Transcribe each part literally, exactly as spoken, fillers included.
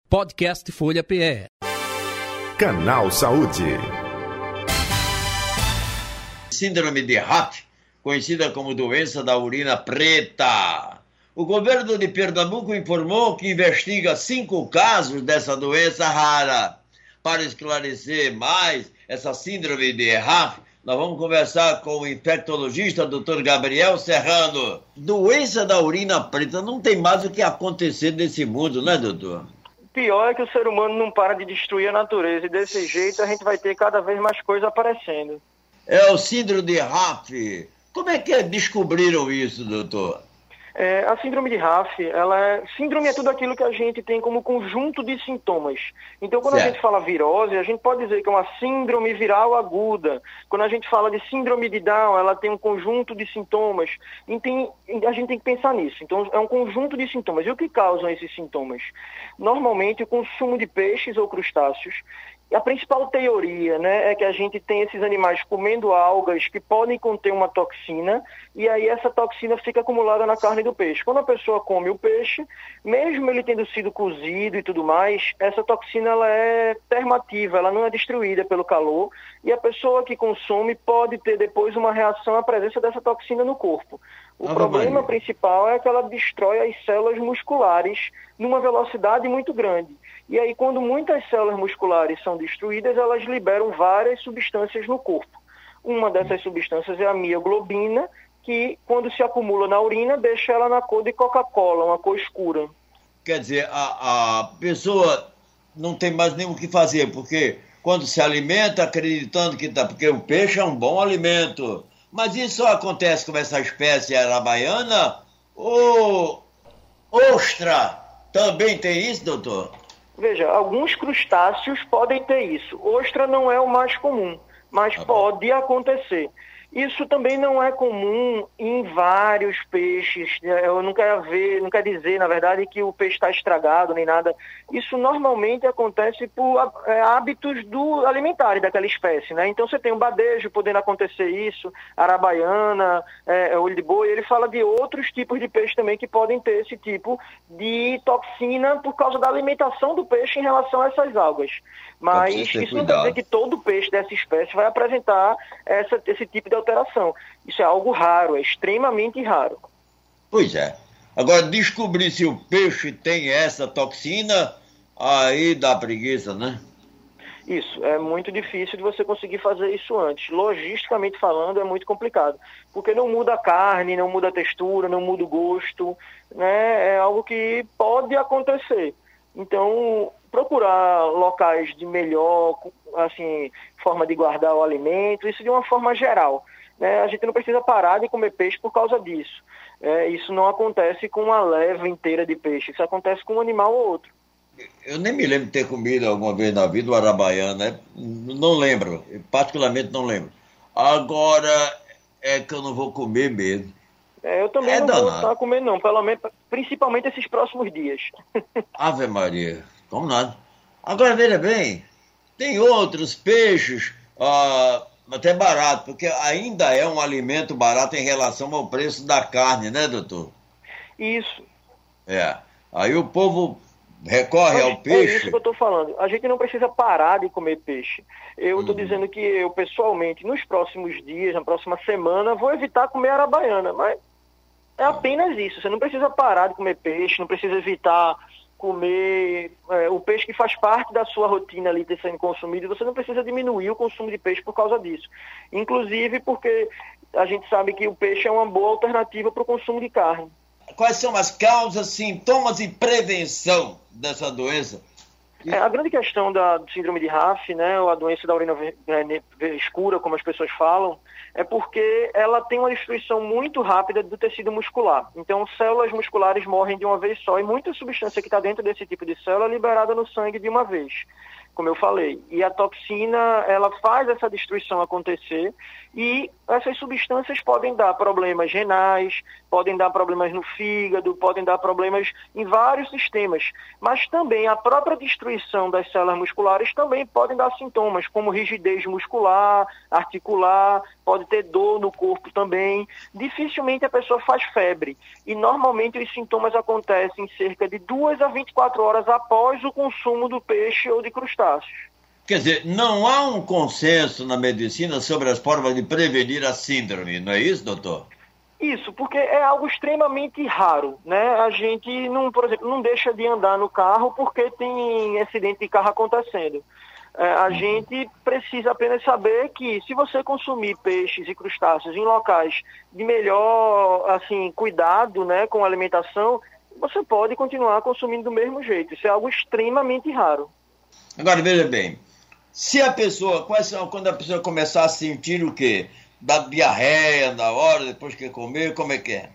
Podcast Folha P E. Canal Saúde. Síndrome de Haff, conhecida como doença da urina preta. O governo de Pernambuco informou que investiga cinco casos dessa doença rara. Para esclarecer mais essa síndrome de Haff, nós vamos conversar com o infectologista doutor Gabriel Serrano. Doença da urina preta, não tem mais o que acontecer nesse mundo, né, doutor? Pior é que o ser humano não para de destruir a natureza, e desse jeito a gente vai ter cada vez mais coisa aparecendo. É o síndrome de Haff. Como é que descobriram isso, doutor? É, a síndrome de Haff, ela é... síndrome é tudo aquilo que a gente tem como conjunto de sintomas. Então, quando certo. a gente fala virose, a gente pode dizer que é uma síndrome viral aguda. Quando a gente fala de síndrome de Down, ela tem um conjunto de sintomas. E tem... a gente tem que pensar nisso. Então, é um conjunto de sintomas. E o que causam esses sintomas? Normalmente, o consumo de peixes ou crustáceos. A principal teoria, né, é que a gente tem esses animais comendo algas que podem conter uma toxina, e aí essa toxina fica acumulada na carne do peixe. Quando a pessoa come o peixe, mesmo ele tendo sido cozido e tudo mais, essa toxina ela é termativa, ela não é destruída pelo calor, e a pessoa que consome pode ter depois uma reação à presença dessa toxina no corpo. O ah, problema principal é que ela destrói as células musculares numa velocidade muito grande. E aí, quando muitas células musculares são destruídas, elas liberam várias substâncias no corpo. Uma dessas substâncias é a mioglobina, que, quando se acumula na urina, deixa ela na cor de Coca-Cola, uma cor escura. Quer dizer, a, a pessoa não tem mais nem o que fazer, porque quando se alimenta acreditando que está... Porque o peixe é um bom alimento. Mas isso só acontece com essa espécie arabaiana ou ostra? Também tem isso, doutor? Veja, alguns crustáceos podem ter isso. Ostra não é o mais comum, mas ah, pode acontecer. Isso também não é comum em vários peixes. Eu não quero ver, não quer dizer, na verdade, que o peixe está estragado nem nada. Isso normalmente acontece por é, hábitos do alimentares daquela espécie, né? Então você tem um badejo podendo acontecer isso, arabaiana, é, olho de boi. Ele fala de outros tipos de peixe também que podem ter esse tipo de toxina por causa da alimentação do peixe em relação a essas algas. Mas isso não quer dizer que todo peixe dessa espécie vai apresentar essa, esse tipo de alteração. Isso é algo raro, é extremamente raro. Pois é. Agora, descobrir se o peixe tem essa toxina, aí dá preguiça, né? Isso, é muito difícil de você conseguir fazer isso antes. Logisticamente falando, é muito complicado. Porque não muda a carne, não muda a textura, não muda o gosto, né? É algo que pode acontecer. Então, procurar locais de melhor, assim, forma de guardar o alimento, isso de uma forma geral. Né? A gente não precisa parar de comer peixe por causa disso. É, isso não acontece com uma leva inteira de peixe, isso acontece com um animal ou outro. Eu nem me lembro de ter comido alguma vez na vida o arabaiana, né? Não lembro, eu particularmente não lembro. Agora é que eu não vou comer mesmo. É, eu também é não danado. vou estar comendo não, pelo menos, principalmente esses próximos dias. Ave Maria, como nada. Agora veja bem, tem outros peixes ah, até barato, porque ainda é um alimento barato em relação ao preço da carne, né, doutor? Isso. É, aí o povo recorre ao peixe. É isso que eu estou falando. A gente não precisa parar de comer peixe. Eu estou uhum. dizendo que eu, pessoalmente, nos próximos dias, na próxima semana, vou evitar comer arabaiana, mas é apenas isso. Você não precisa parar de comer peixe, não precisa evitar comer é, o peixe que faz parte da sua rotina ali ter sendo consumido. Você não precisa diminuir o consumo de peixe por causa disso. Inclusive porque a gente sabe que o peixe é uma boa alternativa para o consumo de carne. Quais são as causas, sintomas e prevenção dessa doença? É, a grande questão da síndrome de Haff, né, ou a doença da urina escura, como as pessoas falam, é porque ela tem uma destruição muito rápida do tecido muscular. Então, células musculares morrem de uma vez só e muita substância que está dentro desse tipo de célula é liberada no sangue de uma vez, como eu falei. E a toxina, ela faz essa destruição acontecer e essas substâncias podem dar problemas renais, podem dar problemas no fígado, podem dar problemas em vários sistemas. Mas também a própria destruição das células musculares também podem dar sintomas, como rigidez muscular, articular, pode ter dor no corpo também. Dificilmente a pessoa faz febre. E normalmente os sintomas acontecem cerca de duas a vinte e quatro horas após o consumo do peixe ou de crustáceos. Quer dizer, não há um consenso na medicina sobre as formas de prevenir a síndrome, não é isso, doutor? Isso, porque é algo extremamente raro, né? A gente, não, por exemplo, não deixa de andar no carro porque tem acidente de carro acontecendo. É, a gente precisa apenas saber que se você consumir peixes e crustáceos em locais de melhor, assim, cuidado, né, com a alimentação, você pode continuar consumindo do mesmo jeito. Isso é algo extremamente raro. Agora, veja bem, se a pessoa, quando a pessoa começar a sentir o quê? Da diarreia na hora, depois que comer, como é que é?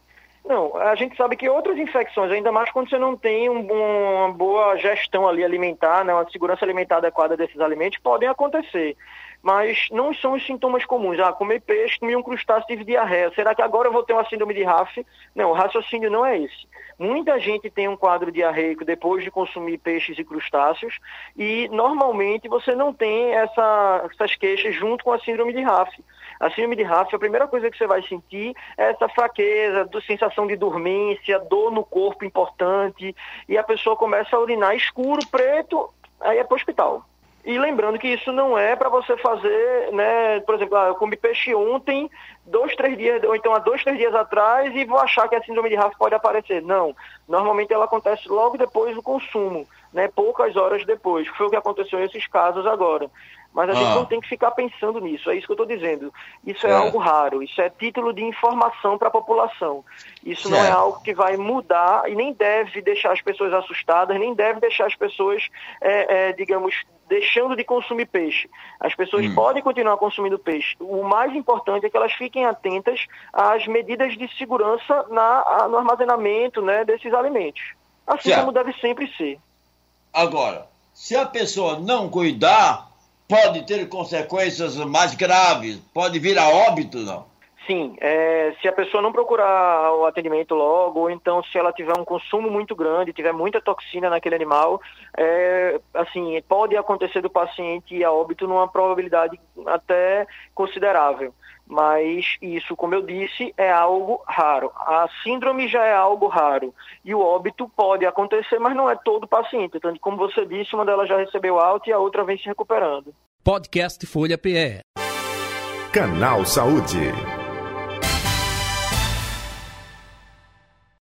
Não, a gente sabe que outras infecções, ainda mais quando você não tem um, uma boa gestão ali alimentar, né, uma segurança alimentar adequada desses alimentos, podem acontecer. Mas não são os sintomas comuns. Ah, comer peixe, comer um crustáceo, tive diarreia. Será que agora eu vou ter uma síndrome de Raff? Não, o raciocínio não é esse. Muita gente tem um quadro diarreico depois de consumir peixes e crustáceos e normalmente você não tem essa, essas queixas junto com a síndrome de Raff. A síndrome de Raff, a primeira coisa que você vai sentir é essa fraqueza, do, sensação de dormência, dor no corpo importante, e a pessoa começa a urinar escuro, preto, aí é para o hospital. E lembrando que isso não é para você fazer, né, por exemplo, ah, eu comi peixe ontem, dois, três dias, ou então há dois, três dias atrás e vou achar que a síndrome de Raff pode aparecer. Não, normalmente ela acontece logo depois do consumo, né, poucas horas depois, que foi o que aconteceu nesses casos agora. Mas a ah. gente não tem que ficar pensando nisso, é isso que eu estou dizendo. Isso é, é algo raro, isso é título de informação para a população. Isso certo. Não é algo que vai mudar e nem deve deixar as pessoas assustadas, nem deve deixar as pessoas, é, é, digamos, deixando de consumir peixe. As pessoas hum. podem continuar consumindo peixe. O mais importante é que elas fiquem atentas às medidas de segurança na, no armazenamento, né, desses alimentos. Assim certo. Como deve sempre ser. Agora, se a pessoa não cuidar, pode ter consequências mais graves, pode vir a óbito, não? Sim, é, se a pessoa não procurar o atendimento logo, ou então se ela tiver um consumo muito grande, tiver muita toxina naquele animal, é, assim, pode acontecer do paciente ir a óbito numa probabilidade até considerável. Mas isso, como eu disse, é algo raro. A síndrome já é algo raro. E o óbito pode acontecer, mas não é todo paciente. Então, como você disse, uma delas já recebeu alta e a outra vem se recuperando. Podcast Folha P E. Canal Saúde.